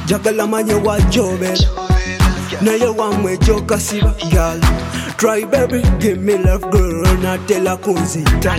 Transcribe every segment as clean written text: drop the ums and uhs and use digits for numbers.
Jagala manye wa jobera naye wamwe jokasiba girl. Try baby, give me love girl, natela kunzita.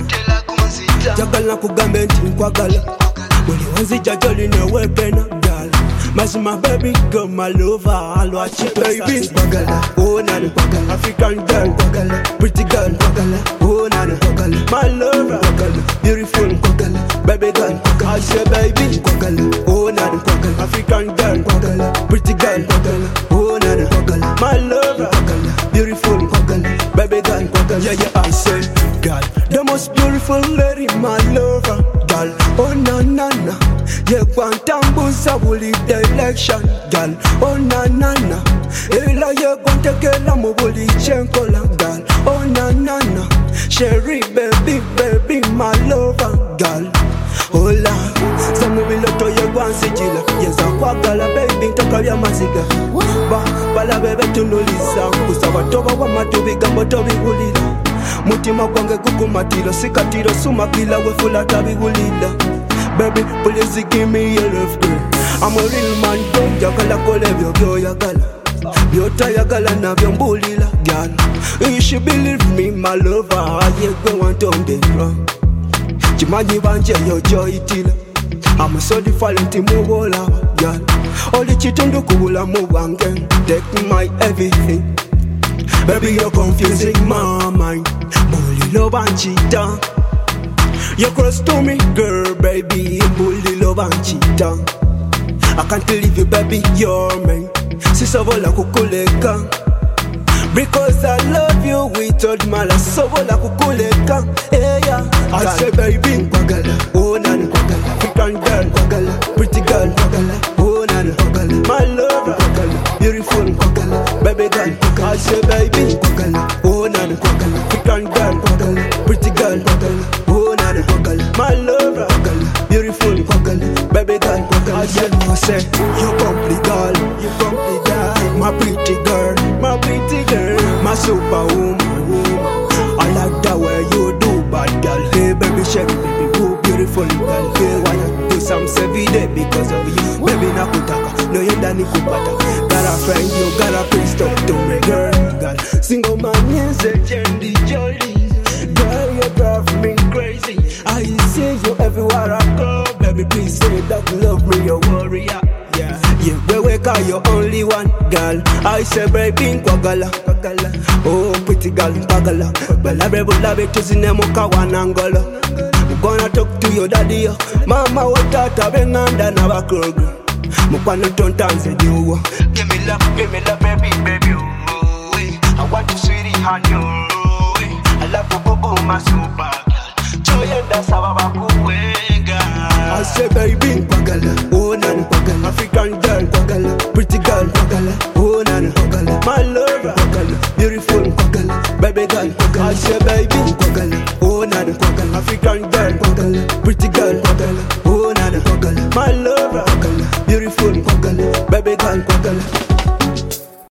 Jagala kugambe nti nkwagala, buli wanzija joli newe pena girl. Mazima baby girl, my lover, alwa chipe baby. Oh nana, African girl, pretty girl, oh nana, my lover, beautiful, baby girl. I say baby, oh nana, African girl, pretty girl, oh nana, my lover, beautiful, baby girl. Yeah, yeah, I say, girl, the most beautiful lady, my lover, girl. Oh na na na, yeah, kwantambuza buli direction, girl. Oh na na na, ela ye kwantekela mu buli chenkola, girl. Oh na na na, Sherry baby, baby, my lover, girl. Hola, samubilo toye gwansijila, yeza kwagala baby ntakabya maziga. Bala bebe tunulisa, kusaba toba wa matubiga motobi gulila. Mutima kwange kukumatilo, sikatilo sumakila wefula tabi gulila. Baby, please give me your love girl. I'm a real man, don't jagala kole byo yagala. Byota yagala na byambulila, girl. You should believe me, my lover, I go want on the ground. Chimanyi banje yo joy tila. I'm so different in muwola, girl. All the chitundu kubula muwangen, take my everything. Baby, you're confusing my mind. Bully love and cheetah. You're close to me, girl, baby. Bully love and cheetah. I can't leave you, baby, you're mine. Sisobola kukuleka. Because I love you without malice. Sobola kukuleka. Hey, yeah. I say, baby, oh nana, African girl, pretty girl, oh nana, my lover, beautiful, baby girl. I say, baby, oh nana, African girl, pretty girl, oh nana, my lover, beautiful, baby girl. I say, no, say, you complete girl, my pretty girl, my superwoman. I like the way you do, bad girl. Hey, baby, shake it, baby, go beautiful girl. Hey, wanna do some every day because of you, baby. Nakutaka, no yenda nikupata. Got a friend, you got a please talk to me, girl. Single man, yes, a candy jolly. Girl, you drive me crazy. I see you everywhere I go, baby. Please say that you love me, you're warrior. Yeah, wewe ka you're only one girl. I say baby nkwagala, oh pretty girl nkwagala. Balabe tuzine muka wanangolo. I'm gonna talk to your daddy yo. Mama watata benganda na bakrogo. Mukwano tontanze diwo. Give me love baby, oh. I want you sweetie honey, oh. I love you boo my super girl. Choyenda sababa kuwenga. I say baby nkwagala, oh nana, African girl, pretty girl, oh nana, my lover, beautiful, baby girl. I say baby, oh nana, African girl, pretty girl, oh nana, my lover, beautiful, baby girl.